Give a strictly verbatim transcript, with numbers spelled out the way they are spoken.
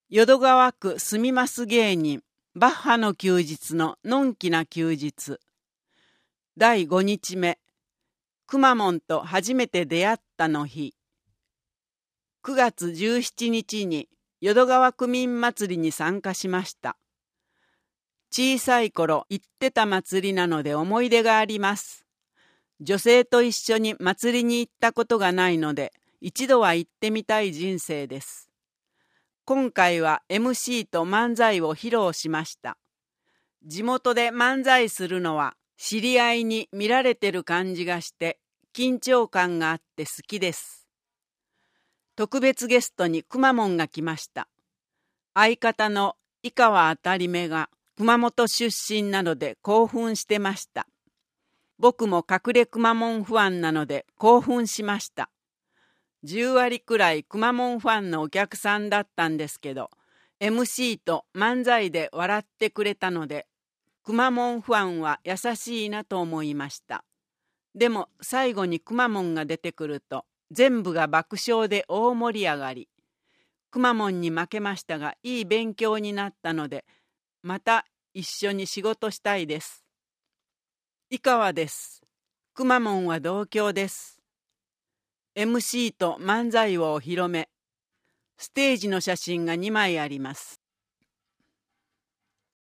淀川区住みます芸人バッハの休日ののんきな休日だいごにちめ、くまモンと初めて出会ったの日。くがつじゅうしちにちに淀川区民祭りに参加しました。小さい頃行ってた祭りなので思い出があります。女性と一緒に祭りに行ったことがないので一度は行ってみたい人生です。今回は エムシー と漫才を披露しました。地元で漫才するのは知り合いに見られてる感じがして緊張感があって好きです。特別ゲストにくまモンが来ました。相方の井川あたりめが熊本出身なので興奮してました。僕も隠れくまモンファンなので興奮しました。じゅうわりくらいくまモンファンのお客さんだったんですけど、エムシー と漫才で笑ってくれたので、くまモンファンは優しいなと思いました。でも最後にくまモンが出てくると、全部が爆笑で大盛り上がり。くまモンに負けましたが、いい勉強になったので、また一緒に仕事したいです。井川です。くまモンは同郷です。エムシー と漫才をお披露目。ステージの写真がにまいあります。